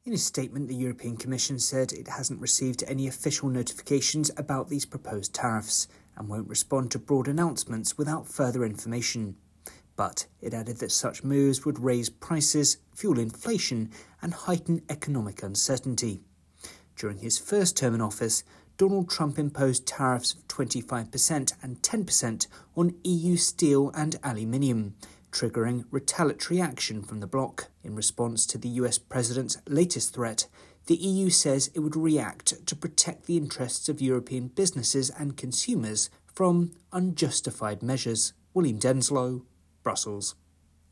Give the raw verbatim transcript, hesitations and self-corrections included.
In a statement, the European Commission said it hasn't received any official notifications about these proposed tariffs and won't respond to broad announcements without further information. But it added that such moves would raise prices, fuel inflation, and heighten economic uncertainty. During his first term in office, Donald Trump imposed tariffs of twenty-five percent and ten percent on E U steel and aluminium, triggering retaliatory action from the bloc. In response to the U S president's latest threat, the E U says it would react to protect the interests of European businesses and consumers from unjustified measures. William Denslow, Brussels.